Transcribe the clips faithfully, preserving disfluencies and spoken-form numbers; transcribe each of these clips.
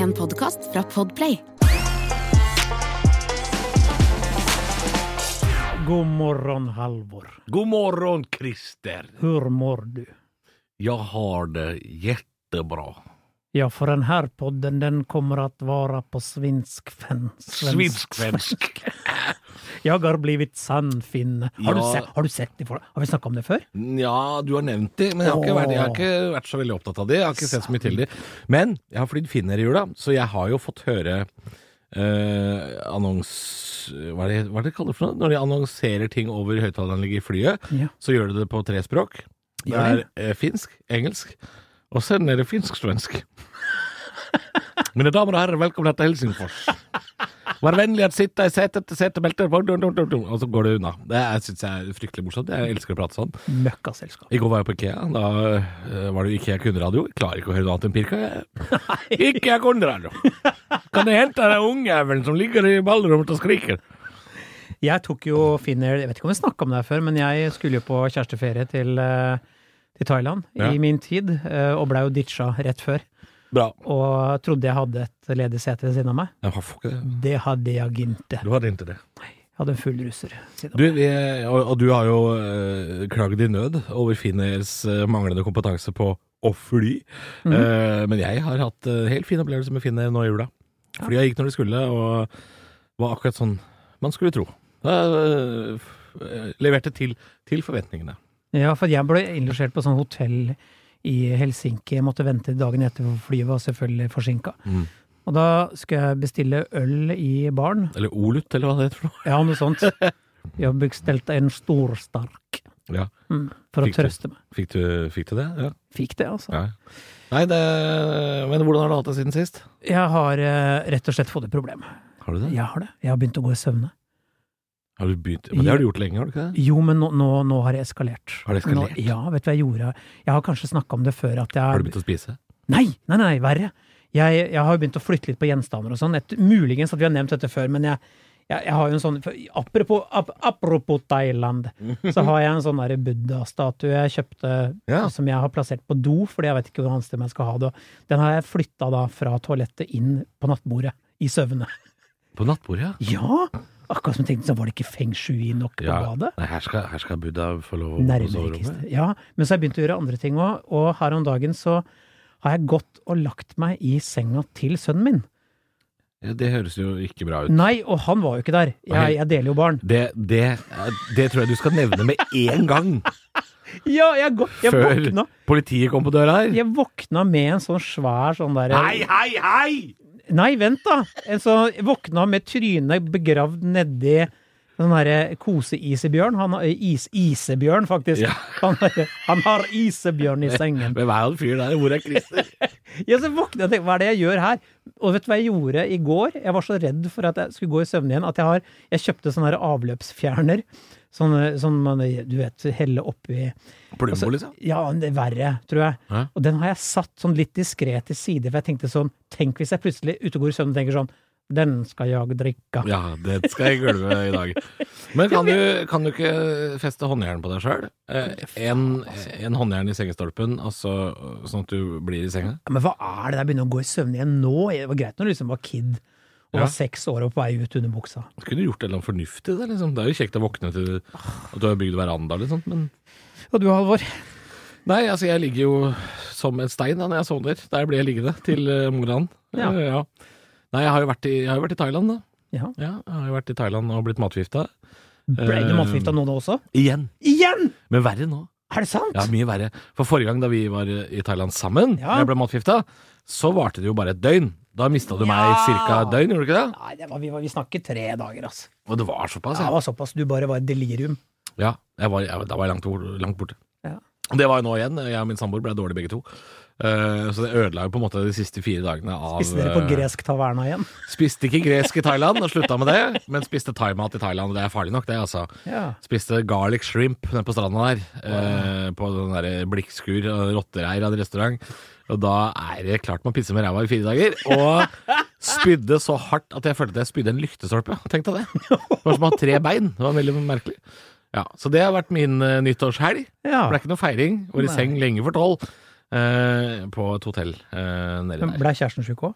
En podcast fra Podplay. God morgon, Halvor. God morgon, Christer. Hur mår du? Jag har det jättebra. Ja, för den här podden, den kommer att vara på svensk-fän. Svensk-svensk. Jag har blivit sannfinne. Har, Ja. du sett, har du sett det? For? Har vi snakket om det før? Ja, du har nevnt det, men jeg har, ikke vært, jeg har ikke vært så veldig opptatt av det. Jeg har ikke sett så mye til det. Men jeg har flydd Finnair i jula, så jeg har jo fått høre eh, annons... Hva er, det, hva er det kaller for noe? Når de annonserer ting over høyttaleranlegget i flyet, Ja. så gjør de det på tre språk. Det Ja, er eh, finsk, engelsk, og sen er det finsk-svensk. Mine damer og herrer, velkommen til Helsingfors. Vær vennlig at sitte i setet til setebelter, og så går det unna. Det er, synes jeg er fryktelig morsomt. Jeg elsker å prate sånn. Møkkaselskap. I går var jeg på IKEA. Da uh, var det IKEA kunderadio. Jeg klarer ikke å høre noe annet enn pirka. Jeg. IKEA kunderadio. Kan det hente den ungjævelen som ligger i ballrommet og skriker? Jeg tok jo Finnair, jeg vet ikke om vi snakket om det her før, men jeg skulle jo på kjæresteferie til, eh, til Thailand Ja. i min tid, eh, og ble jo ditcha rett før. Bra. Og trodde jeg hadde et ledig sete ved siden av meg. Jeg har ikke det. Det hadde jeg ikke. Du hadde ikke det. Jeg hadde en full russer siden av Du, meg. vi, og, og du har jo uh, klagd i nød over Finnairs uh, manglende kompetanse på å fly. Mhm. Uh, men jeg har hatt uh, helt fin opplevelse med Finnair nå i jula. Fordi jeg gikk når det skulle, og var akkurat sånn man skulle tro. Uh, uh, leverte til, til forventningene. Ja, for jeg ble innlosjert på sånn hotell i Helsinki. Jeg måtte vente dagen etter, for flyet var selvfølgelig forsinket. Mm. Og da skulle jeg bestille øl i baren. Eller Olut, eller hva det heter for noe. Ja, noe sånt. Jeg bestilte en stor stark Ja. mm, for Fikk å du? trøste meg. Fikk du, fikk du det? Ja. Fikk det, altså. Ja. Nei, det, men hvordan har du hatt det siden sist? Jeg har eh, rett og slett fått et problem. Har du det? Jeg har det. Jeg har begynt å gå i søvne. Har du begynt? Men det har du gjort lenge, har du ikke det? Jo, men nå, nå, nå har det eskalert. Har det eskalert? Nå, ja, vet du hva jeg gjorde? Jeg har kanskje snakket om det før at jeg... Har du begynt å spise? Nei, nei, nei, verre. Jeg, jeg har jo begynt å flytte litt på gjenstander og sånn. Et, muligens at vi har nevnt dette før, men jeg, jeg, jeg har jo en sånn... for- Apropos, ap, apropos Thailand, så har jeg en sånn der Buddha-statue jeg kjøpte, Ja. som jeg har plassert på do, fordi jeg vet ikke hvor annet sted jeg skal ha det. Den har jeg flyttet da fra toalettet inn på nattbordet, i søvne. På nattbordet, ja. Ja, akkurat som jeg tenkte, så var det ikke feng shui nok på Ja, badet. nei, her skal, her skal Buddha få lov å på Nærmere soverommet. Kristi. Ja, men så har jeg begynt å gjøre andre ting også, og her om dagen så har jeg gått og lagt meg i senga til sønnen min. Ja, det høres jo ikke bra ut. Nei, og han var jo ikke der. Jeg, jeg deler jo barn. Det, det, det tror jeg du skal nevne med en gang, Ja, jeg, gå- jeg før våkna politiet kom på døra her. Jeg våkna med en sånn svær sånn der Hei, hei, hei! Nei, vent da. En sånn, jeg våkna med trynet begravd nedi sånn der kose-isebjørn. Han har is, isebjørn, faktisk. Ja. Han, han har isebjørn i sengen. Men hva er han fyr der? Hvor er Christer? Ja, så våkna jeg og tenkte, hva er det jeg gjør her? Og vet du hva jeg gjorde i går? Jeg var så redd for at jeg skulle gå i søvn igjen, at jeg har, jeg kjøpte sånne her avløpsfjerner, sånn, sånn man, du vet, helle oppi. Plumbo, liksom? Ja, det er verre, tror jeg. Hæ? Og den har jeg satt sånn litt diskret til side, for jeg tenkte sånn, tenk hvis jeg plutselig ute og går i søvn og tenker sånn, den skal jeg drikke. Ja, det skal jeg gulve i dag. Men kan du, kan du ikke feste håndjern på deg selv? Eh, en, en håndjern i sengestolpen, altså, sånn at du blir i senga? Men hva er det der begynner å gå i søvn ign nå? Det var greit når du liksom var kid, og Ja. var seks år og på vei ut under buksa. Du kunne gjort et eller annet fornuftig der, liksom. Det er jo kjekt å våkne til at du har bygd veranda, liksom, men... Og du, Halvor? Nei, altså, jeg ligger jo som en stein da, når jeg sovner. Der blir jeg liggende til uh, morgenen. Ja. Eh, ja. Nei, jeg har jo vært i, jeg har jo vært i Thailand, da. Ja. Ja, jeg har jo vært i Thailand og blitt matforgifta. Ble du matforgifta nå da også? Igjen. Igjen! Men verre nå. Er det sant? Ja, mye verre. For forrige gang da vi var i Thailand sammen, Ja. og jeg ble matforgifta, så varte det jo bare et døgn. Da mistet du meg Ja. cirka et døgn, gjorde du ikke det? Nei, det var, vi, var, vi snakket tre dager, altså. Og det var såpass, Ja, det ja. var såpass. Du bare var i delirium. Ja, jeg var, jeg, da var jeg langt, bort- langt borte. Ja. Og det var jo nå igjen. Jeg og min samboer ble dårlige begge to. Eh, så det ødela jo på en måte de siste fire dagene av Spiste dere på eh, gresk taverna igjen? Spiste ikke gresk i Thailand og slutta med det, men spiste thaimat i Thailand. Det er farlig nok, det, altså. Ja. Spiste garlic shrimp nede på stranda der, eh, på den der blikkskur og rottereir av en restaurant. Og da er det klart man pisser med ræva i fire dager. Og spydde så hardt at jeg følte at jeg spydde en lyktestolpe. Tenk deg det. Det var som å ha tre bein. Det var veldig merkelig. Ja, så det har vært min uh, nyttårshelg. Ja. Det ble ikke noe feiring. Var i Nei. seng lenge for tolv. eh, på et hotell eh, nede Men der. ble kjæresten syk også?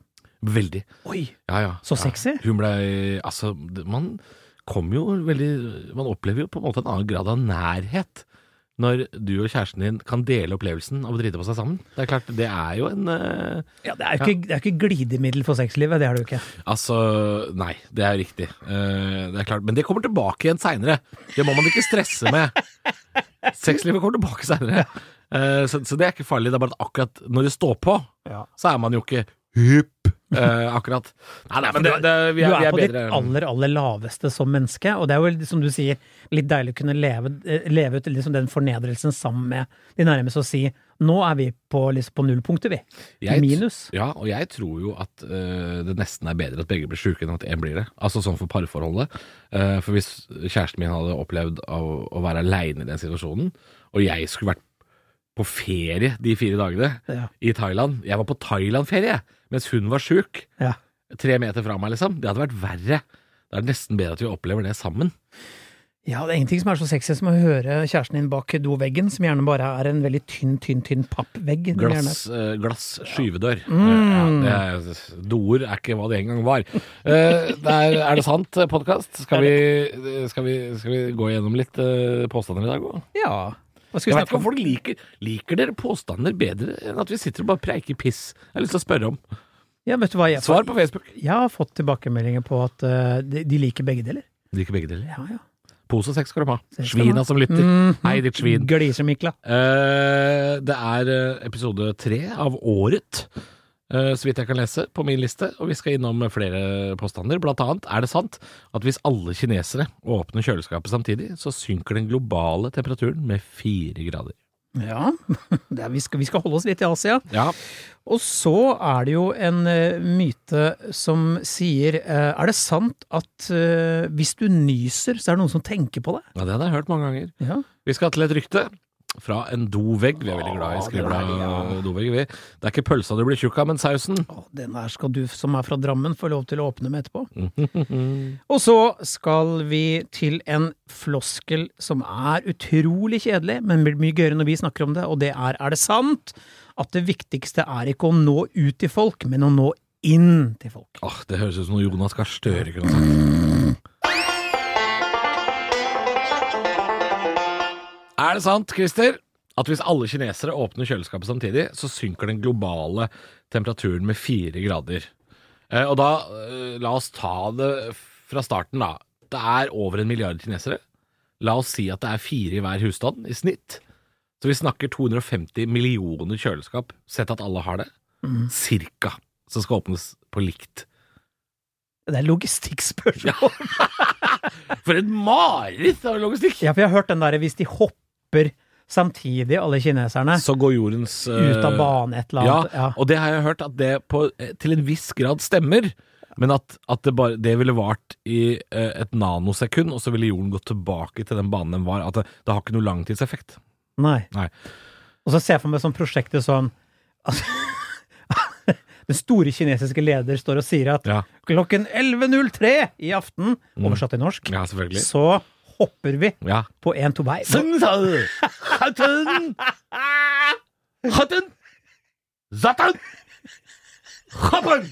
Veldig. Oi, Ja, ja. så sexy. Ja. Hun ble, altså, det- man kommer jo veldig, man opplever jo på en måte en annen grad av nærhet når du og kjæresten din kan dele opplevelsen av å drite på seg sammen. Det er klart, det er jo en eh, Ja, det er jo ikke, det er jo ikke glidemiddel for sexlivet, det er det jo ikke. Altså, nei, det er riktig. Eh, det er klart, men det kommer tilbake igjen senere. Det må man ikke stresse med. Sexlivet kommer tilbake senere. Eh, så, så det er ikke farlig. Det er bare at akkurat når det står på, Ja. så er man jo ikke hypp. Eh, akkurat. Nei, nei, men det, det, vi er, Du vi er er på ditt bedre. aller, aller laveste som menneske, og det er jo, som du sier, litt deilig å kunne leve, eh, leve ut liksom den fornedrelsen sammen med de nærmeste og si, nå er vi på, liksom, på nullpunktet, vi. Jeg- Minus. Ja, og jeg tror jo at eh, det nesten er bedre at begge blir syke enn at én blir det. Altså sånn for parforholdet. Eh, for hvis kjæresten min hadde opplevd å, å være aleine i den situasjonen, og jeg skulle vært på ferie de fire dagene Ja. i Thailand. Jeg var på Thailand-ferie, mens hun var syk. Ja. Tre meter fra meg, liksom. Det hadde vært verre. Det er nesten bedre at vi opplever det sammen. Ja, det er ingenting som er så sexy som å høre kjæresten din bak doveggen, som gjerne bare er en veldig tynn, tynn, tynn pappvegg. den gjerne Glass, eh, glass skyvedør. Mm. Eh, ja, det er, doer er ikke hva det en gang var. Eh, det er, er det sant, podkast? Skal, vi- skal, vi- skal vi gå gjennom litt eh, påstander i dag òg? er Ja. Hva skal Jeg vi vet ikke snakke om om? folk liker Liker dere påstander bedre enn at vi sitter og bare preiker piss? Jeg har lyst til å spørre om. Ja, vet du hva? Jeg, Svar på Facebook. jeg har fått tilbakemeldinger på at eh, de, de liker begge deler. Liker begge deler. Ja, ja. Pose og sex skal de ha. Sex skal de Svina ha. som lytter. Mhm. Hei, ditt svin. Glisemikla. Eh, det er eh, episode tre av året, eh, så vidt jeg kan lese, på min liste. Og vi skal innom flere påstander. Blant annet er det sant at hvis alle kinesere åpner kjøleskapet samtidig, så synker den globale temperaturen med fire grader. Ja, det er, vi, skal, vi skal holde oss litt i Asia. Ja, Og så er det jo en eh, myte som sier eh, er det sant at eh, hvis du nyser, så er det noen som tenker på det? ja det hadde jeg hørt mange ganger. Ja. Vi skal til et rykte fra en dovegg. Vi er veldig glad i skrivla dovegg. vi. Det er ikke pølsa du blir tjukk av, men sausen. Å, den der skal du som er fra Drammen få lov til å åpne med etterpå. Og så skal vi til en floskel som er utrolig kjedelig, men blir mye gøyere når vi snakker om det, og det er er det sant at det viktigste er ikke å nå ut til folk, men å nå inn til folk? Åh, det høres ut som noe Jonas Gahr Støre kunne sagt. Er det sant, Christer, at hvis alle kinesere åpner kjøleskapet samtidig, så synker den globale temperaturen med fire grader? Eh, og da, eh, la oss ta det fra starten da. Det er over en milliard kinesere. La oss si at det er fire i hver husstand i snitt. Så vi snakker to hundre og femti millioner kjøleskap, sett at alle har det. Cirka, som skal åpnes på likt. Det er logistikkspørsmål. For et mareritt av logistikk! Ja, for jeg har hørt den der, hvis de hopper samtidig, alle kineserne, Så går jordens eh, ut av bane et eller Ja, annet. Ja. og det har jeg hørt at det på, eh, til en viss grad stemmer. Men at, at det, bare, det ville vart i eh, et nanosekund, og så ville jorden gått tilbake til den banen den var. At det, det har ikke noe langtidseffekt. Nei. Nei. Og så ser jeg for meg sånn prosjektet sånn altså, den store kinesiske leder står og sier at Ja, klokken elleve null tre i aften, oversatt til norsk, ja selvfølgelig. så hopper vi Ja. på en to vei. Hatten! Hatten! Zatten! Hoppen!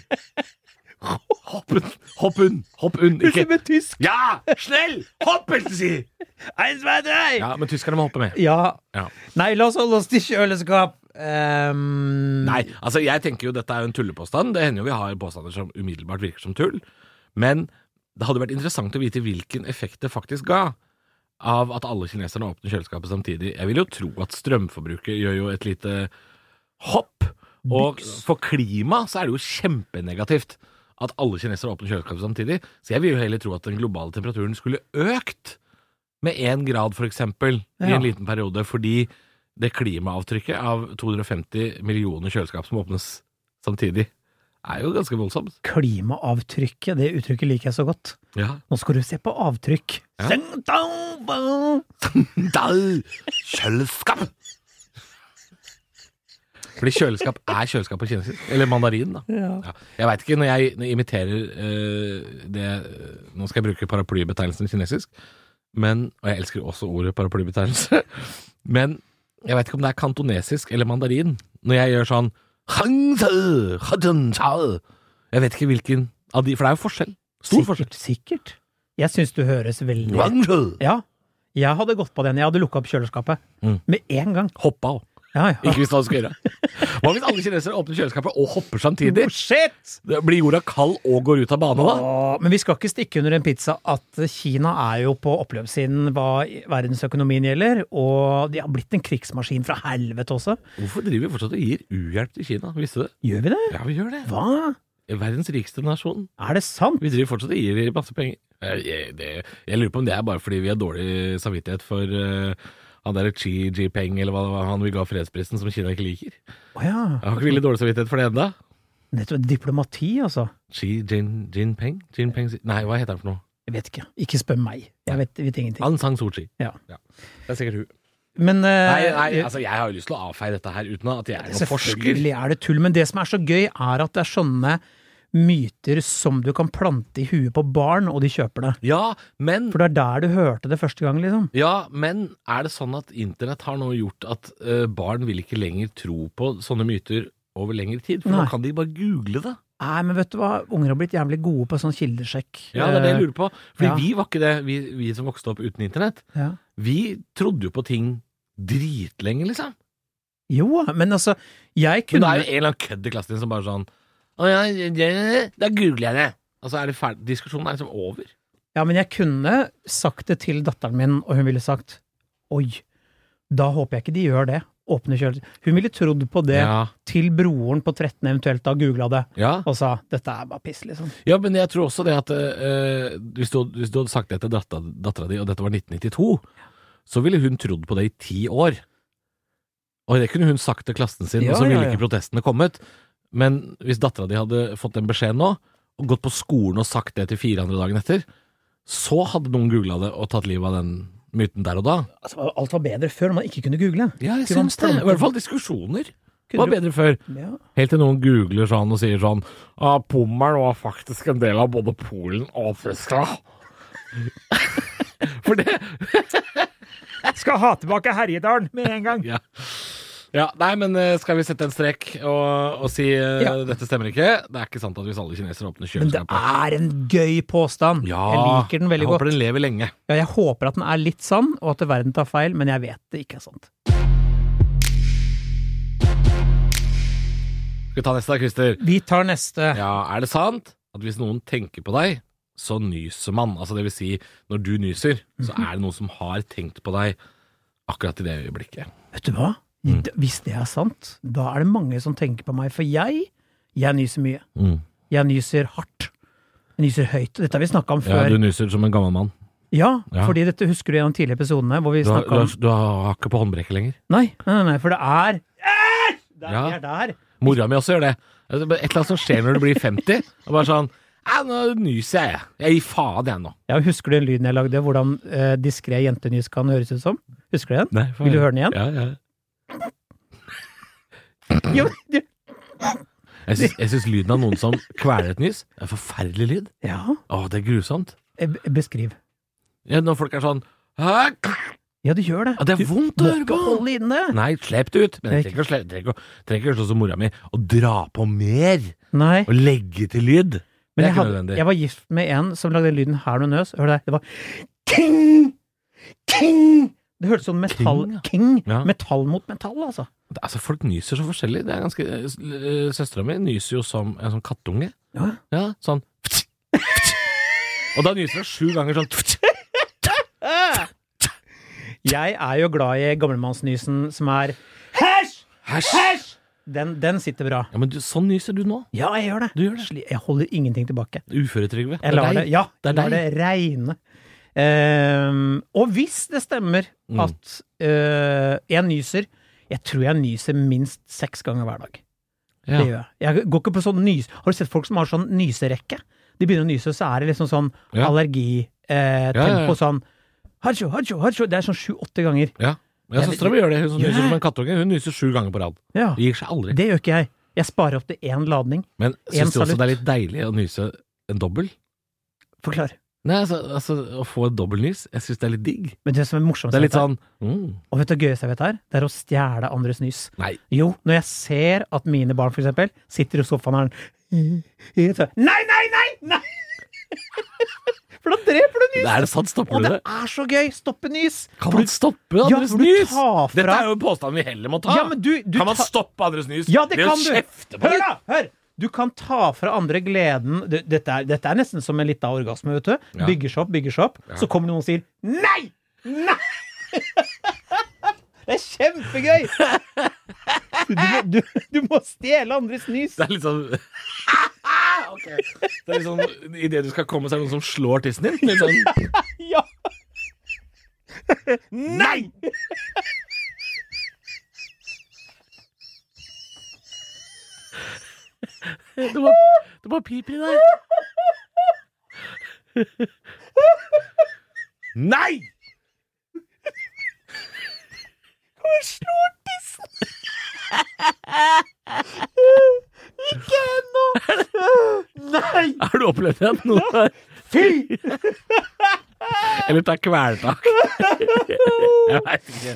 Hoppen! Hoppen! Hoppen! Ikke med tysk! Ja! Snell! Hoppen, si! Eins, zwei, drei! Ja, men tyskerne må hoppe med. Ja. Ja. Nei, la oss holde oss til kjøleskap. Um, Nei, altså jeg tenker jo dette er jo en tullepåstand. Det hender jo vi har påstander som umiddelbart virker som tull. Men det hadde vært interessant å vite hvilken effekt det faktisk ga av at alle kineserne åpner kjøleskapet samtidig. Jeg vil jo tro at strømforbruket gjør jo et lite hopp. Og for klima så er det jo kjempenegativt at alle kinesere åpner kjøleskapet samtidig. Så jeg vil jo heller tro at den globale temperaturen skulle økt med én grad for eksempel i Ja. en liten periode, fordi det klimaavtrykket av to hundre og femti millioner kjøleskap som åpnes samtidig, er jo ganske voldsomt. Klimaavtrykket, det uttrykket liker jeg så godt. Ja. Nå skal du se på avtrykk. Ja. Kjøleskap! Fordi kjøleskap er kjøleskap på kinesisk. Eller mandarin, da. Ja. Ja. Jeg veit ikke, når jeg, når jeg imiterer øh, det Nå skal jeg bruke paraplybetegnelsen kinesisk, men, og jeg elsker også ordet paraplybetegnelse, men jeg veit ikke om det er kantonesisk eller mandarin. Når jeg gjør sånn Jeg vet ikke hvilken av de, for det er jo forskjell. Stor forskjell. Sikkert, sikkert. Jeg synes du høres veldig... Wangel. Ja, jeg hadde gått på den. Jeg hadde lukket opp kjøleskapet. Mm. Med en gang. Hoppa også. Ja, ja. Ikke hvis hva du skal gjøre. Hva hvis alle kinesere åpner kjøleskapet og hopper samtidig? Oh, shit! Det blir jorda kald og går ut av bane da? Åh, men vi skal ikke stikke under en pizza at Kina er jo på oppløpssiden hva verdensøkonomien gjelder, og de har blitt en krigsmaskin fra helvete også. Hvorfor driver vi fortsatt og gir uhjelp til Kina? Visste du det? Gjør vi det? Ja, vi gjør det. Hva? Verdens rikeste nasjon. Er det sant? Vi driver fortsatt og gir masse penger. Jeg, jeg, det, jeg lurer på om det er bare fordi vi har dårlig samvittighet for uh, han der Xi Jinping, eller hva det var han vi ga fredsprisen som Kina ikke liker. Åja. Jeg har ikke veldig dårlig samvittighet for det enda. Det er diplomati, altså. Xi Jin, Jinping? Jinping? Nei, hva heter han for noe? Jeg vet ikke. Ikke spør meg. Jeg vet, vet ingenting. Aung San Suu Kyi. Ja. Ja. Det er sikkert hun. Men, uh, nei, nei, altså jeg har jo lyst til å avfeie dette her uten at jeg er noen forsker. Selvfølgelig er det tull, men det som er så gøy er at det er sånne myter som du kan plante i huet på barn, og de kjøper det. Ja, men... For det er der du hørte det første gang, liksom. Ja, men er det sånn at internett har nå gjort at uh, barn vil ikke lenger tro på sånne myter over lengre tid? For Nei. nå kan de bare google det. Nei, men vet du hva? Unger har blitt jævlig gode på sånn kildesjekk. Ja, det er det jeg lurer på. Fordi Ja. vi var ikke det, vi, vi som vokste opp uten internett. Ja. Vi trodde jo på ting dritlenge, liksom. Jo, men altså, jeg Men kunne... det er jo en eller annen kødd i klassen din som bare sånn Å ja, det, da googler jeg det. Altså er det ferdig, diskusjonen er liksom over. Ja, men jeg kunne sagt det til datteren min, og hun ville sagt, oi, da håper jeg ikke de gjør det. Åpne kjøl. Hun ville trodd på det Ja. til broren på tretten eventuelt da googlet det, Ja. og sa, dette er bare piss, liksom. Ja, men jeg tror også det at uh, hvis, du, hvis du hadde sagt det til dattera dattera di, og dette var nitten nittito, så ville hun trodd på det i ti år. Og det kunne hun sagt til klassen sin, Ja, og så ville ja, ja. ikke protestene kommet. Men hvis dattera di hadde fått den beskjeden nå, og gått på skolen og sagt det til fire andre dagen etter, så hadde noen googlet det og tatt livet av den myten der og da. Altså, alt var bedre før, man ikke kunne google. Ja, jeg Kunne man syns det. I plante- hvert fall diskusjoner. Det Kunne var du- bedre før. Ja. Helt til noen googler sånn og sier sånn ah, Pommern var faktisk en del av både Polen og Tyskland. For det Skal ha tilbake Herjedalen med en gang. ja. ja, nei, men eh, skal vi sette en strek og, og si eh, Ja. dette stemmer ikke? Det er ikke sant at hvis alle kinesere åpner Men det kjøleskapet er en gøy påstand. Ja, Jeg liker den veldig jeg godt. håper den lever lenge. Ja, jeg håper at den er litt sann, og at verden tar feil, men jeg vet det ikke er sant. Skal vi ta neste da, Christer? Vi tar neste. Ja, er det sant at hvis noen tenker på deg, så nyser man? Altså det vil si, når du nyser, så er det noen som har tenkt på deg akkurat i det øyeblikket. Vet du hva? Mm. Hvis det er sant, da er det mange som tenker på meg, for jeg, jeg nyser mye. Mm. Jeg nyser hardt. Jeg nyser høyt. Dette har vi snakket om Ja, før. du nyser som en gammel mann. Ja, Ja. fordi dette husker du i de tidlige episodene, hvor vi Du har, snakket du, om... har, du har ikke på håndbrekket lenger. Nei, nei, nei, nei, for det er... Eh! Der, Ja. vi er der. Mora mi også gjør det. Et eller annet som skjer når du blir femti, og bare sånn ja, nå nyser jeg. Jeg gir faen jeg nå. Ja, husker du den lyden jeg lagde, hvordan eh, diskré jentenys kan høres ut som? Husker du den? Nei, Vil du høre den igjen? Ja, ja. Jo, du... Jeg syns, jeg syns lyden av noen som kveler et nys, er en forferdelig lyd. Ja, Å, det er grusomt. eh, beskriv. Ja, når folk er sånn «Hæ? Ja, du gjør det. Ja, det er Du vondt å må høre ikke på. holde inne. Nei, slepp det ut. Men jeg trenger ikke å sle- trenger ikke å- trenger ikke å slå som mora mi og dra på mer Nei. og legge til lyd. Men Det er jeg, ikke hadde, nødvendig. jeg var gift med en som lagde den lyden her når hun nøs. Hør det. Det var king, king. Det hørtes sånn metall, King, ja. king, Ja. metall mot metall, altså. Altså, folk nyser så forskjellig. Det er ganske øh, Søstera mi nyser jo som en sånn kattunge. Ja. Ja, sånn og da nyser hun sju ganger sånn Jeg er jo glad i gammelmannsnysen som er Hæsj! Hæsj! Hæsj! Den, den sitter bra. Ja, men du, sånn nyser du nå. Ja, jeg gjør det. Du gjør det. Sli- Jeg holder ingenting tilbake. Uføretrygve. Jeg lar det, ja, Det er jeg lar det deg. regne. Ehm, og hvis det stemmer Mm. at øh, jeg nyser Jeg tror jeg nyser minst seks ganger hver dag. Ja. Det gjør jeg. Jeg går ikke på sånn nys... Har du sett folk som har sånn nyserekke? De begynner å nyse, så er det liksom sånn Ja. allergi, eh, tempo, Ja, ja, ja. sånn hatsjo, hatsjo, hatsjo. Det er sånn sju-åtte ganger. Ja, ja søstera mi gjør det. Hun som Gjør nyser det? som en kattunge. Hun nyser sju ganger på rad. Ja. Det gir seg aldri. Det gjør ikke jeg. Jeg sparer opp til én ladning. Men En syns du også salutt. det er litt deilig å nyse en dobbel? Forklar. Nei, altså, altså å få et dobbeltnys, jeg syns det er litt digg. Men det som er morsomt, Det er litt vet jeg- sånn mm, og vet du hva gøyeste jeg vet her? Det er å stjele andres nys. Nei. Jo, når jeg ser at mine barn for eksempel sitter i sofaen her Nei, nei, nei, nei! For da dreper du nys. Det er det sant, stopper Og du det det? er så gøy, stoppe nys. Kan man stoppe Ja, andres for du nys? tar fra- Dette er jo en påstand vi heller må ta. Ja, men du, du kan man ta- stoppe andres nys? Ja, det ved å kan du. kjefte på Hør dem? da, hør. Du kan ta fra andre gleden. Du, dette, er, dette er nesten som en liten orgasme, vet du. Ja. Bygger seg opp, bygger seg opp. Så kommer noen og sier, nei! Nei! Det er kjempegøy! Du må, du, du må stjele andres nys. Det er litt sånn Ok. Det er litt sånn i det du skal komme, så er det noen som slår tissen din. Litt sånn Ja! Nei! Det var, det var piper i deg. Nei! Hvor slår tissen? Ikke ennå! Nei! Har du opplevd det? Noe der? Fy! Eller ta kvelertak? Jeg vet ikke.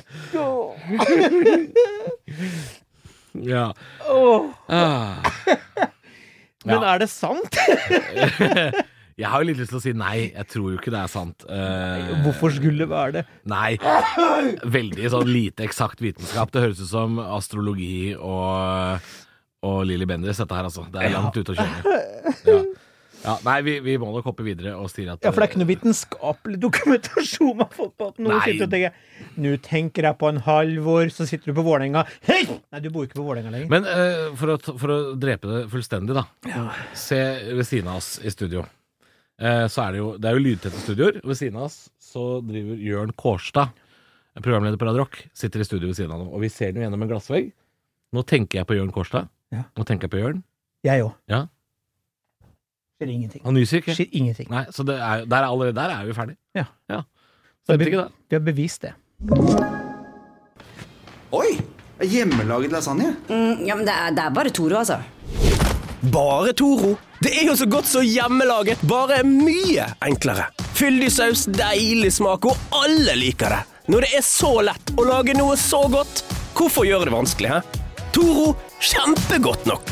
Ja. Ah. Men Ja. er det sant? Jeg har jo litt lyst til å si nei. Jeg tror jo ikke det er sant. Eh, Hvorfor skulle det være det? Nei. Veldig sånn lite eksakt vitenskap. Det høres ut som astrologi og, og Lilly Bendriss, dette her, altså. Det er langt ute å kjøre. Ja. Ja, nei, vi, vi må nok hoppe videre og si at Ja, for det er ikke noe vitenskapelig dokumentasjon man har fått på at noen Nei. sitter og tenker nå tenker jeg på en Halvor, så sitter du på Vålerenga. Hei! Nei, du bor ikke på Vålerenga lenger. Men eh, for, å, for å drepe det fullstendig, da. Se ved siden av oss i studio. Eh, så er det jo Det er jo lydtette studioer. Ved siden av oss så driver Jørn Kårstad, programleder på Radio Rock, sitter i studio ved siden av ham. Og vi ser den jo gjennom en glassvegg. Nå tenker jeg på Jørn Kårstad. Ja. Nå tenker jeg på Jørn. Jeg òg. Ja. Skjer ingenting. Han nyser ikke. Skjer ingenting. Nei, så det er, der er allerede der er vi ferdig. Ja. Ja. Så Stemte vi, ikke det? vi har bevist det. Oi, hjemmelaget lasagne. Mm, ja, men det er, det er bare Toro, altså. Bare Toro. Det er jo så godt som hjemmelaget, bare mye enklere. Fyldig saus, deilig smak, og alle liker det. Når det er så lett å lage noe så godt, hvorfor gjøre det vanskelig, hæ? Toro, kjempegodt nok.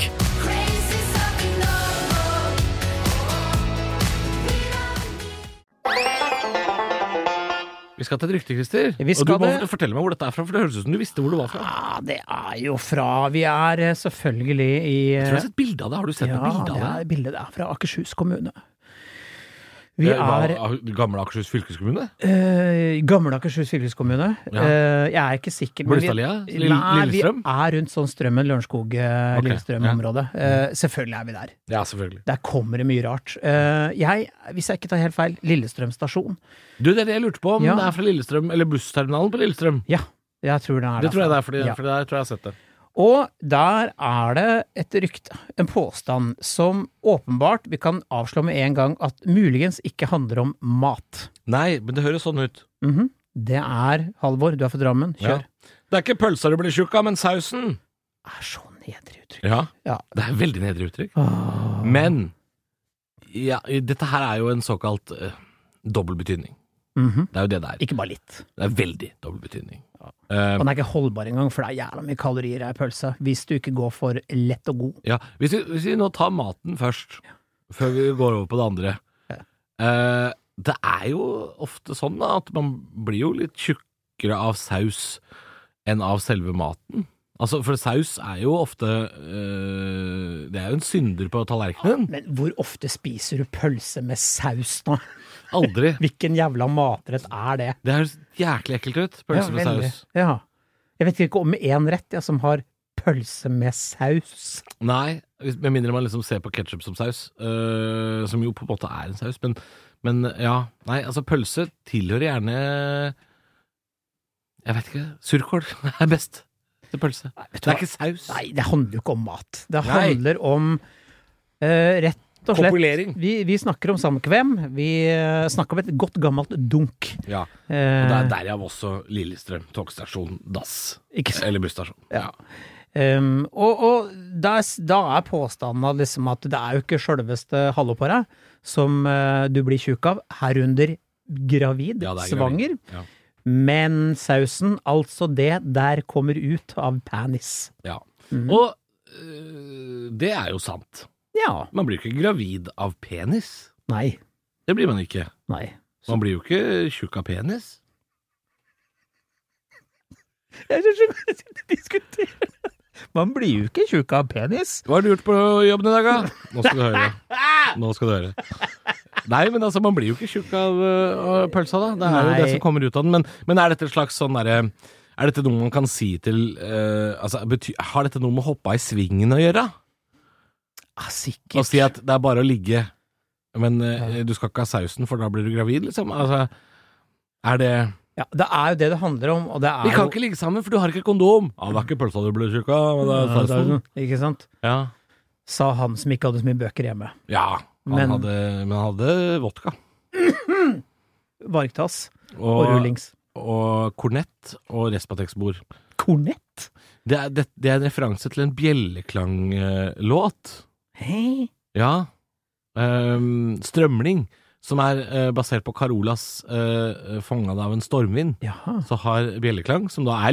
Vi skal til et rykte, Christer. Vi Og du skal må det. fortelle meg hvor dette er fra, for det høres ut som du visste hvor det var fra. Ja, det er jo fra Vi er eh, selvfølgelig i Jeg tror jeg har sett bilde av det. Har du sett Ja, noe bilde det av er det? bildet er fra Akershus kommune. Vi Eh, hva- er av Gamle Akershus fylkeskommune? eh, Gamle Akershus fylkeskommune. Ja. Eh, jeg er ikke sikker. men vi- Bløstadlia? Lill- Nei, Lillestrøm? vi er rundt sånn Strømmen, Lørenskog, eh, Ok, Lillestrøm-området. Eh, selvfølgelig er vi der. Ja, selvfølgelig. Der kommer det mye rart. Eh, jeg, hvis jeg ikke tar helt feil, Lillestrøm stasjon. Du, det er det jeg lurte på, om Ja. det er fra Lillestrøm, eller bussterminalen på Lillestrøm. Ja, jeg tror det er Det tror jeg det derfra. er, fordi, Ja. for der tror jeg jeg har sett det. Og der er det et rykte, en påstand, som åpenbart vi kan avslå med en gang at muligens ikke handler om mat. Nei, men det høres sånn ut. Mhm. Det er, Halvor, du er fra Drammen, Ja. kjør. Det er ikke pølsa du blir tjukk av, men sausen. Det er så nedrig uttrykk. Ja, Ja. det er veldig nedre uttrykk. Åh. Men ja, dette her er jo en såkalt uh, dobbel betydning. Mhm. Det er jo det det er. Ikke bare litt. Det er veldig dobbel betydning. Og Uh, den er ikke holdbar engang, for det er jævla mye kalorier i pølse, hvis du ikke går for lett og god. ja, hvis vi, hvis vi nå tar maten først, før vi går over på det andre. Uh, det er jo ofte sånn da, at man blir jo litt tjukkere av saus enn av selve maten. Altså, for saus er jo ofte uh, det er jo en synder på tallerkenen. Men hvor ofte spiser du pølse med saus nå? Aldri. Hvilken jævla matrett er det? Det høres jæklig ekkelt ut, pølse med veldig. saus. Ja. Jeg vet ikke om én rett ja, som har pølse med saus. Nei, hvis- med mindre man liksom ser på ketchup som saus, øh, som jo på en måte er en saus, men, men ja, nei, altså pølse tilhører gjerne, jeg vet ikke, surkål er best til pølse. Nei, vet du Det er hva? ikke saus. Nei, det handler jo ikke om mat. Det Nei. handler om eh, rett og slett Kopulering. Vi, vi snakker om samkvem. Vi eh, snakker om et godt gammelt dunk. Ja, Eh, og det er derav også Lillestrøm, togstasjon, dass, Ikke sant? eller busstasjon. Ja. Um, og og da, er- da er påstanden at liksom at det er jo ikke sjølveste hallo på deg som eh, du blir tjukk av, herunder gravid, Ja, det er svanger. gravid. Ja. Men sausen, altså det der kommer ut av penis. Ja. Mhm. Og øh, det er jo sant. Ja. Man blir jo ikke gravid av penis. Nei. Det blir man ikke. Nei. Man blir jo ikke tjukk av penis. Jeg skjønner ikke hva du diskuterer. Man blir jo ikke tjukk av penis. Hva har du gjort på jobben i dag, da? Nå skal du høre. Nå skal du høre. Nei, men altså, man blir jo ikke tjukk av, uh, av pølsa, da. Det er Nei. jo det som kommer ut av den. Men, men er dette et slags sånn derre Er dette noe man kan si til uh, altså, bety, Har dette noe med å hoppe i svingen å gjøre? Ja, sikkert. Og si at det er bare å ligge, men uh, du skal ikke ha sausen, for da blir du gravid, liksom. Altså, er det Ja, det er jo det det handler om, og det er Vi kan jo ikke ligge sammen, for du har ikke kondom. Ja, det er ikke pølsa du blir tjukk av, men det er Ja, det er sausen. sånn, ikke sant? Ja. Sa han som ikke hadde så mye bøker hjemme. ja, han Men- hadde, men han hadde vodka. Vargtass og rullings. Og kornett og Respatex-bord. Kornett? Det er, det, det er en referanse til en bjelleklang-låt. Hei. Ja. Um, strømling, som er uh, basert på Carolas uh, Fånget av en stormvind. Jaha. Så har Bjelleklang, som da er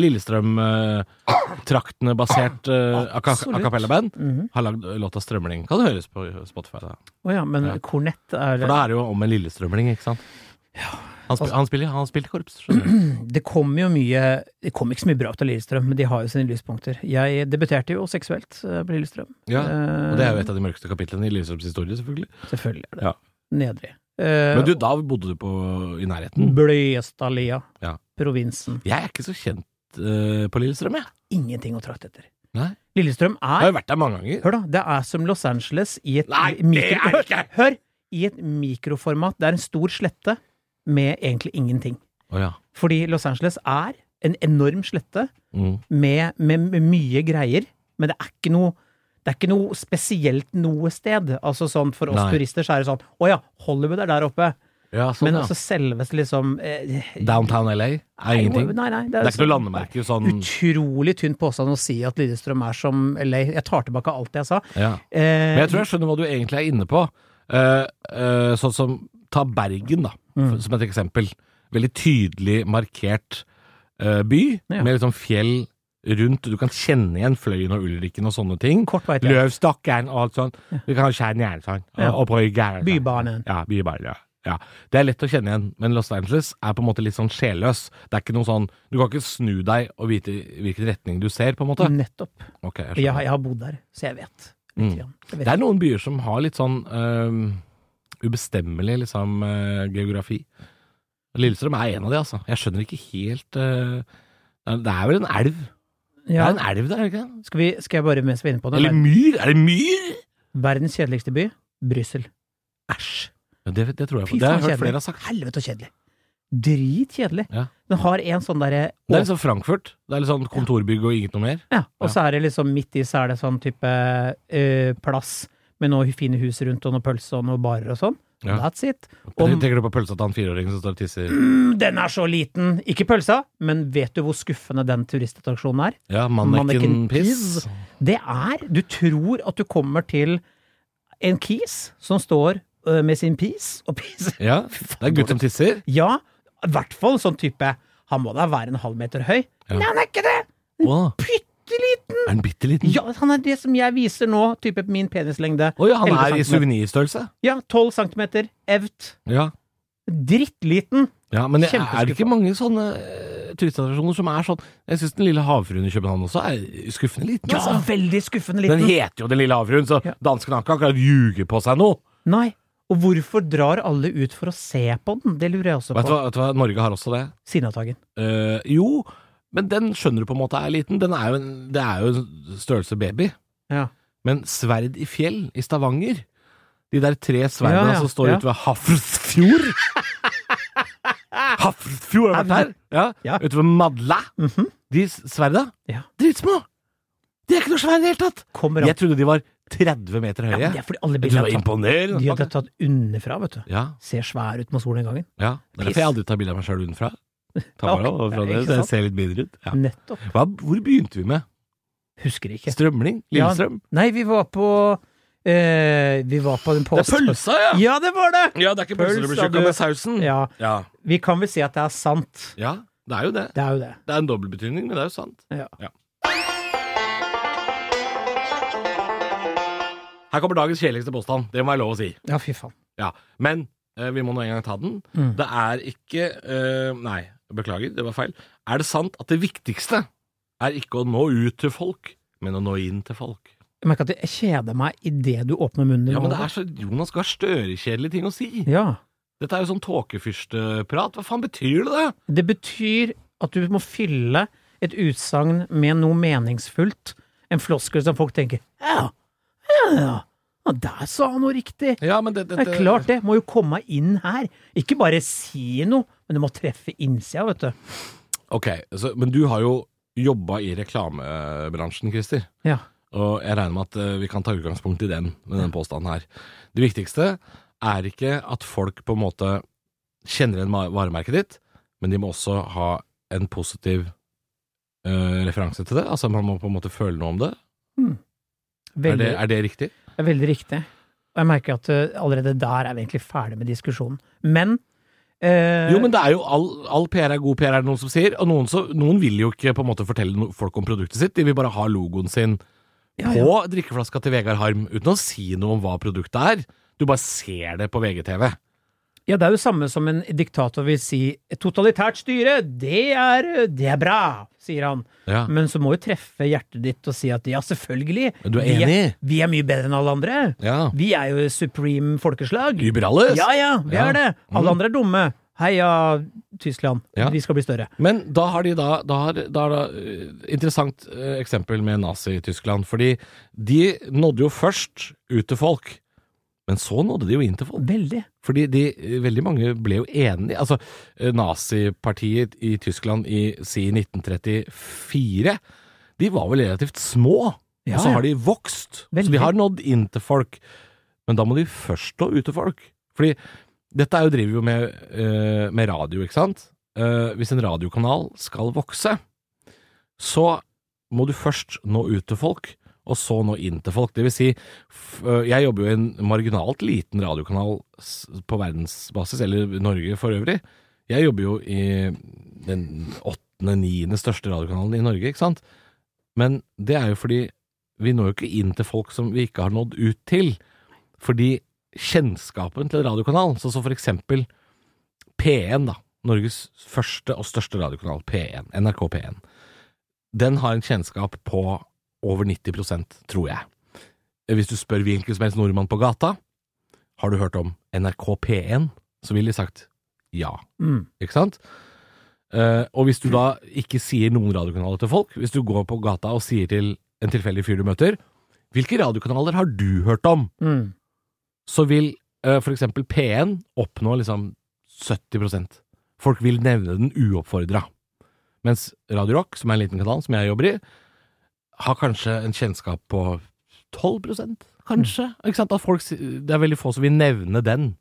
Lillestrøm-traktene basert uh, a Absolutt. cappella-band, Mhm. har lagd låta Strømling. Kan det høres på Spotify, da. Å ja, men Ja. kornett er For da er det jo om en lillestrømling, ikke sant? Han, spil, han, spiller, han spilte korps, skjønner du. Det kommer jo mye Det kommer ikke så mye bra ut av Lillestrøm, men de har jo sine lyspunkter. Jeg debuterte jo seksuelt eh, på Lillestrøm. Ja, Eh, og det er jo et av de mørkeste kapitlene i Lillestrøms historie, selvfølgelig. Selvfølgelig er det. Ja. Nedrig. Eh, Men du, da bodde du på, i nærheten? Bløyestalia. Ja. Provinsen. Jeg er ikke så kjent uh, på Lillestrøm, jeg. Ingenting å trakte etter. Nei. Lillestrøm Jeg har er jo vært der mange ganger. Hør da, det er som Los Angeles i et Nei, det mikro... er det ikke! Hør! I et mikroformat. Det er en stor slette med egentlig ingenting. Å ja. Fordi Los Angeles er en enorm slette Mm. med, med, med mye greier, men det er ikke noe det er ikke noe spesielt noe sted. Altså sånn for oss Nei. turister så er det sånn, å ja, Hollywood er der oppe. Ja, sånn, Men ja. altså selveste liksom eh, Downtown L A er ingenting. Nei, nei, Det er ikke noe landemerke sånn. Utrolig tynt påstand å si at Lillestrøm er som L A. Jeg tar tilbake alt jeg sa. Ja. Eh, Men jeg tror jeg skjønner hva du egentlig er inne på. Eh, eh, sånn som, ta Bergen da, Mm. som et eksempel. Veldig tydelig markert eh, by, Ja. med liksom fjell rundt. Du kan kjenne igjen Fløyen og Ulriken og sånne ting. Kort vei til Løvstokken og alt sånt. Du kan kjenne igjen sånn. Ja. Og Brygge. Bybanen. Ja, bybanen, ja. Ja, det er lett å kjenne igjen, men Los Angeles er på en måte litt sånn sjelløs. Det er ikke noe sånn, du kan ikke snu deg og vite hvilken retning du ser, på en måte. Nettopp. Ok, jeg Jeg, skjønner. jeg har bodd der, så jeg vet. Litt Mm. grann. Jeg vet. Det er noen byer som har litt sånn øhm, ubestemmelig liksom øh, geografi. Lillestrøm er en av de, altså. Jeg skjønner ikke helt øh, Det er vel en elv? Det Ja. er en elv der, er det ikke? Skal, vi, skal jeg bare mens vi er inne på det? Eller myr? Er det myr? Verdens kjedeligste by? Brussel. Æsj. Ja, det, det tror jeg på. Fy Det har faen jeg hørt flere kjedelig. har sagt. Helvete og kjedelig. Dritkjedelig. Ja. Den har en sånn derre Det er litt sånn Frankfurt. Det er litt sånn kontorbygg og inget noe mer. Ja, og så er det liksom midt i så er det sånn type eh, plass med noen fine hus rundt og noe pølse og noe barer og sånn. Ja. That's it. Om, Om, Tenker du på pølsa til han fireåringen som står og tisser? mm, den er så liten! Ikke pølsa, men vet du hvor skuffende den turistattraksjonen er? Ja, Mannequin mannequin-piss. Det er Du tror at du kommer til en kis som står øh, med sin pis og pis. Ja, det er gutt som tisser. Ja, i hvert fall sånn type Han må da være en halv meter høy. Ja. Nei, han er ikke det! Åh, Pytte liten! er den bitte liten? Ja, han er det som jeg viser nå, type min penislengde. Å ja, han elleve er i centimeter. suvenirstørrelse. Ja, tolv centimeter. Evt. Ja. Drittliten. Ja, men det, er det Kjempeskuffa. ikke mange sånne uh, turistattraksjoner som er sånn? Jeg synes Den lille havfruen i København også er skuffende liten. Ja, Altså. veldig skuffende Den liten. heter jo Den lille havfruen, så Ja. danskene har ikke akkurat ljuger på seg noe. Nei. Og hvorfor drar alle ut for å se på den? Det lurer jeg også Vet du på. hva, vet du hva? Norge har også det. Sinnataggen. Eh, jo, men den skjønner du på en måte er liten. Den er jo en, det er jo en størrelse baby. Ja. Men Sverd i fjell i Stavanger, de der tre sverdene Ja, ja, som står ja. ute ved Hafrsfjord Hafrsfjord har vært her. Ja, Ja. ute ved Madla. De sverda, Ja. dritsmå. De er ikke noe svære i det hele tatt. Kommer an. Jeg trodde de var tretti meter Ja, høye. men det er fordi alle Jeg trodde det bildene var er tatt, imponerende. de er tatt underfra, vet du. Ja, Ser svær ut med solen den gangen. ja. Det er derfor jeg aldri tar bilde av meg sjøl utenfra. Ta Ja, bare ok. av fra Ja, det, ikke så jeg sant? ser litt bedre ut. Ja. Nettopp. Hva, hvor begynte vi med? Husker ikke. Strømling? Ja, Lillestrøm? Nei, vi var på eh, Vi var på den Det er påstand... pølsa, ja! Ja, det var det! Ja, det er ikke pølsa du blir Pølsa, tjukk du. av med sausen. Ja, Ja. vi kan vel si at det er sant. ja, det er jo det. Det er jo det. Det er en dobbeltbetydning, men det er jo sant. Ja. Ja. Her kommer dagens kjedeligste påstand. Det må jeg lov å si. Ja, fy faen. Ja, men eh, vi må nå en gang ta den. Mm. Det er ikke eh, Nei, beklager, det var feil. Er det sant at det viktigste er ikke å nå ut til folk, men å nå inn til folk? Jeg merker at jeg kjeder meg i det du åpner munnen. Ja, men det er så Jonas Gahr Støre-kjedelige ting å si. Ja. Dette er jo sånn tåkefyrsteprat. Hva faen betyr det det? Det betyr at du må fylle et utsagn med noe meningsfullt. En floskel som folk tenker, ja, ja, ja. Ja, der sa han noe riktig. Ja, men det, det, Det er klart det, må jo komme inn her. Ikke bare si noe, men du må treffe innsida, vet du. Ok, så, men du har jo jobbet i reklamebransjen, Christer. Ja. Og jeg regner med at uh, vi kan ta utgangspunkt i den, med den påstanden her. Det viktigste er ikke at folk på en måte kjenner en varemerket ditt, men de må også ha en positiv uh, referanse til det. Altså man må på en måte føle noe om det. Mm. Er det, er det riktig? Det er veldig riktig. Og jeg merker at uh, allerede der er vi egentlig ferdig med diskusjonen. Men uh, Jo, men det er jo all, all P R er god P R, er det noen som sier. Og noen, så, noen vil jo ikke på en måte fortelle no, folk om produktet sitt. De vil bare ha logoen sin ja, på ja. drikkeflaska til Vegard Harm, uten å si noe om hva produktet er. Du bare ser det på V G T V. Ja, det er jo samme som en diktator vil si, et totalitært styre, det er, det er bra, sier han. Ja. Men så må jo treffe hjertet ditt og si at ja, selvfølgelig. Men du er vi enig? er, vi er mye bedre enn alle andre. Ja. Vi er jo supreme folkeslag. Überalles? Ja, ja, vi Ja. er det. Alle Mm. andre er dumme. Heia Tyskland, Ja. vi skal bli større. Men da har de da, da har, da er det uh, interessant uh, eksempel med Nazi-Tyskland, fordi de nådde jo først ut til folk, men så nådde de jo inn til folk. Veldig. Fordi de, veldig mange ble jo enige. Altså, uh, Nazi-partiet i Tyskland i si nitten trettifire, de var vel relativt små, Ja, og så ja. har de vokst. Så Veldig. de har nådd inn til folk, men da må de først nå ut til folk. Fordi dette er jo driver jo med, uh, med radio, ikke sant? Uh, hvis en radiokanal skal vokse, så må du først nå ut til folk, og så nå inn til folk. Det vil si, f uh, jeg jobber jo i en marginalt liten radiokanal s på verdensbasis, eller Norge for øvrig. Jeg jobber jo i den åttende, niende største radiokanalen i Norge, ikke sant? Men det er jo fordi vi når jo ikke inn til folk som vi ikke har nådd ut til. Fordi kjennskapen til radiokanal, så, så for eksempel P en da, Norges første og største radiokanal, P en, N R K P en, den har en kjennskap på over nitti prosent, tror jeg. Hvis du spør hvilken som helst nordmann på gata, har du hørt om N R K P en, så vil de sagt ja, Mm. ikke sant? Uh, og hvis du da ikke sier noen radiokanaler til folk, hvis du går på gata og sier til en tilfeldig fyr du møter, hvilke radiokanaler har du hørt om? Mm. Så vil uh, for eksempel P en oppnå liksom sytti prosent. Folk vil nevne den uoppfordret. Mens Radio Rock, som er en liten kanal som jeg jobber i, har kanskje en kjennskap på tolv prosent, kanskje. Ikke sant? At folk, det er veldig få som vil nevne den.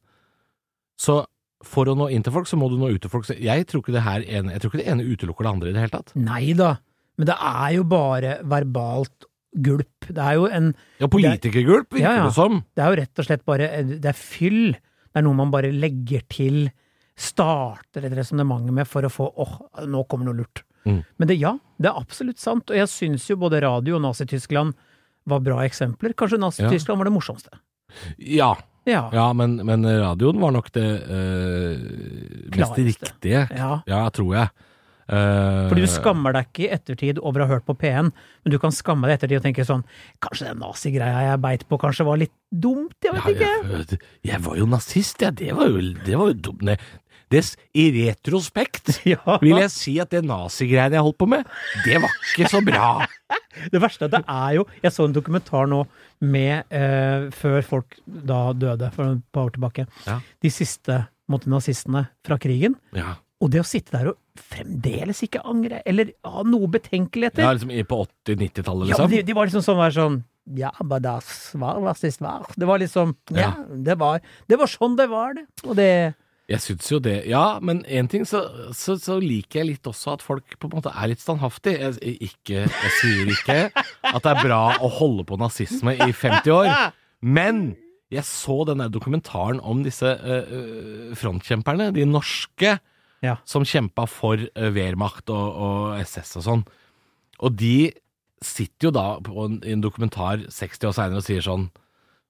Så for å nå inn til folk, så må du nå ut til folk. Så jeg tror ikke det her ene, jeg tror ikke det ene utelukker det andre i det hele tatt. Nei da, men det er jo bare verbalt gulp. Det er jo en Ja, politikergulp virker Ja, ja. det som. Det er jo rett og slett bare det er fyll. Det er noe man bare legger til, starter et resonnement med for å få åh, nå kommer noe lurt. Mm. Men det, ja, det er absolutt sant, og jeg synes jo både radio og Nazi-Tyskland var bra eksempler. Kanskje Nazi-Tyskland var det morsomste. Ja, Ja. ja men, men radioen var nok det uh, mest Klareste. riktige. Ja. Ja, tror jeg. Uh, Fordi du skammer deg ikke i ettertid over å ha hørt på P en, men du kan skamme deg i ettertid og tenke sånn, kanskje den nazi-greia jeg beit på kanskje var litt dumt, jeg vet ja, ikke. jeg, jeg var jo nazist, ja, det var jo, det var jo dumt. Nei, det, I retrospekt Ja. vil jeg si at det nazi-greiene jeg holdt på med, det var ikke så bra. Det verste er at det er jo, jeg så en dokumentar nå med, eh, før folk da døde for et par år tilbake, Ja. de siste mot nazistene fra krigen, Ja, og det å sitte der og fremdeles ikke angre, eller ha noe betenkeligheter. ja liksom i- på åtti-nittitallet, Ja, liksom. men de, de var liksom sånn, var sånn, ja, men das var hva sist var. Det var liksom, ja, Ja. det var, det var sånn det var det. Og det, Jeg synes jo det, ja, men en ting så, så, så liker jeg litt også at folk på en måte er litt standhaftig. Jeg, ikke, jeg sier ikke at det er bra å holde på nazisme i femti år, men jeg så den der dokumentaren om disse uh, frontkjemperne, de norske, ja. som kjempet for uh, Wehrmacht og, og S S og sånn. Og de sitter jo da på en, i en dokumentar seksti år senere og sier sånn,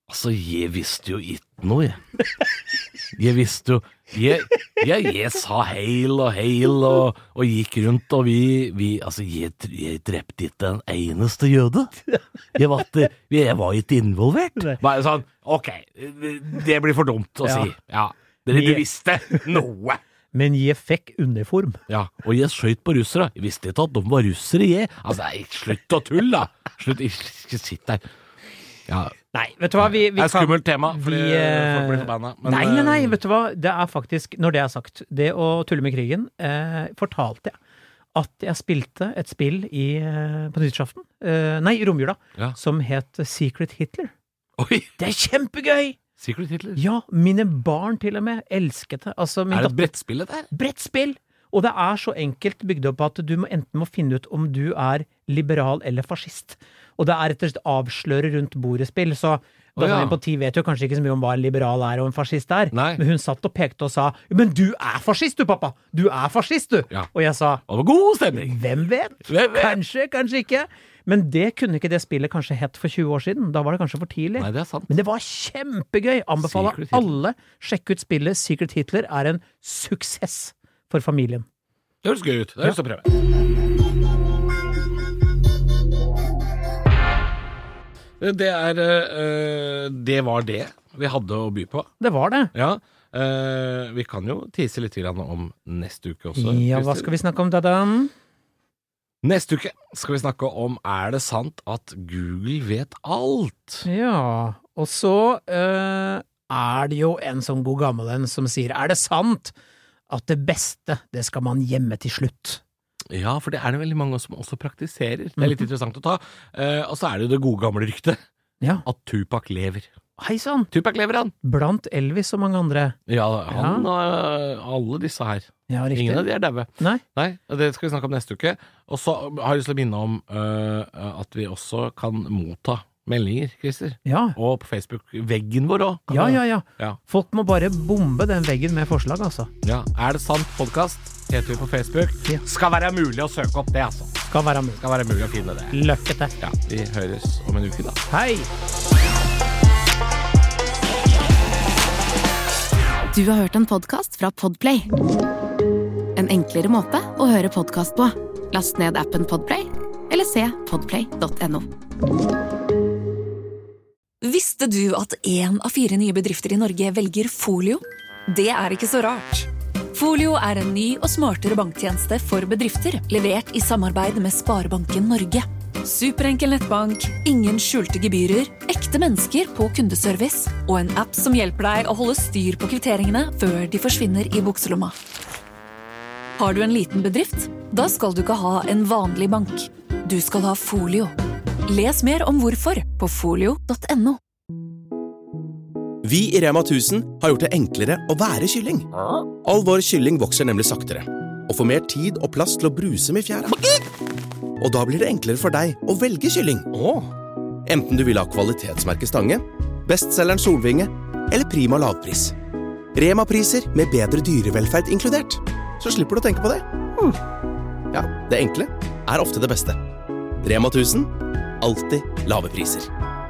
Altså, jeg visste jo ikke noe, jeg. Jeg visste jo Jeg, jeg, jeg sa heil og heil og, og gikk rundt, og vi, vi Altså, jeg, jeg drepte ikke en eneste jøde. Jeg var ikke, jeg var ikke involvert. Bare sånn, ok, det blir for dumt å Ja. si. Ja, dere du visste noe. Men jeg fikk uniform. Ja, og jeg skjøt på russere. Jeg visste ikke at de var russere, jeg. Altså, nei, slutt å tulle, da. Slutt, ikke sitt der. Ja, Nei, vet du hva? Vi, vi det er et kan- skummelt tema, fordi vi, eh, folk blir forbanna. men, Nei, nei, nei, eh, vet du hva? Det er faktisk, når det er sagt, det å tulle med krigen, eh, fortalte jeg at jeg spilte et spill i, eh, på nyttårsaften, eh, nei, i romjula, Ja. som het Secret Hitler. Oi, Det er kjempegøy! Secret Hitler. Ja, mine barn til og med elsket det. Altså, min Er det et datter- brettspill det der? brettspill! Og det er så enkelt bygd opp at du må enten må finne ut om du er liberal eller fascist. Og det er rett og slett avsløre rundt bordet-spill, så Å, ja. datteren min på ti vet jo kanskje ikke så mye om hva en liberal er og en fascist er, Nei. men hun satt og pekte og sa men du er fascist du, pappa! Du er fascist du! Ja. Og jeg sa Og det var god stemning. hvem vet? Hvem vet? Kanskje, kanskje ikke. Men det kunne ikke det spillet kanskje hett for tjue år siden. Da var det kanskje for tidlig. Nei, det er sant. Men det var kjempegøy! Anbefaler Secret Hitler. alle sjekke ut spillet. Secret Hitler er en suksess for familien. Det høres gøy ut. Det har jeg lyst til å prøve. Det er eh, Det var det vi hadde å by på. Det var det. Ja. eh, vi kan jo tise litt grann om neste uke også. Ja, hva skal vi snakke om, Dadan? Neste uke skal vi snakke om er det sant at Google vet alt? Ja, og så øh, er det jo en sånn god gammel en som sier er det sant at det beste, det skal man gjemme til slutt? Ja, for det er det veldig mange som også praktiserer. Det er litt interessant å ta. Eh, og så er det jo det gode gamle ryktet Ja, at Tupac lever. hei sann! Tupac lever, han. Blant Elvis og mange andre. Ja, han og eh, alle disse her. Ja, riktig. Ingen av de er daue. Nei? Nei, og det skal vi snakke om neste uke. Og så har jeg lyst til å minne om øh, at vi også kan motta meldinger, Christer. Ja. Og på Facebook-veggen vår også. Ja, ja, ja. Ja. Folk må bare bombe den veggen med forslag, altså. Ja. Er det sant podcast? Heter vi på Facebook. Ja. Skal være mulig å søke opp det, altså. Skal være mulig. Skal være mulig å finne det. Lykke til. Ja, vi høres om en uke da. Hei! Du har hørt en podcast fra Podplay. En enklere måte å høre podcast på. Last ned appen Podplay, eller se podplay punktum no. Visste du at en av fire nye bedrifter i Norge velger Folio? Det er ikke så rart. Folio er en ny og smartere banktjeneste for bedrifter, levert i samarbeid med Sparebanken Norge. Superenkel nettbank, ingen skjulte gebyrer, ekte mennesker på kundeservice og en app som hjelper deg å holde styr på kvitteringene før de forsvinner i bukselomma. Har du en liten bedrift? Da skal du ikke ha en vanlig bank. Du skal ha Folio. Les mer om hvorfor på folio punktum no. Vi i Rema tusen har gjort det enklere å være kylling. All vår kylling vokser nemlig saktere, og får mer tid og plass til å bruse med fjæra. Og da blir det enklere for deg å velge kylling. Enten du vil ha kvalitetsmerket Stange, bestselgeren Solvinge, eller Prima lavpris. Rema-priser med bedre dyrevelferd inkludert. Så slipper du å tenke på det. Ja, det enkle er ofte det beste. Rema tusen, alltid lave priser.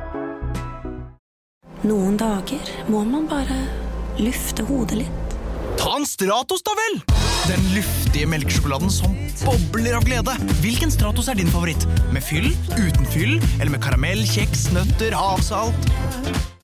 Noen dager må man bare lufte hodet litt. Ta en Stratos da vel! Den luftige melkesjokoladen som bobler av glede. Hvilken Stratos er din favoritt? Med fyll, uten fyll, eller med karamell, kjeks, nøtter, havsalt?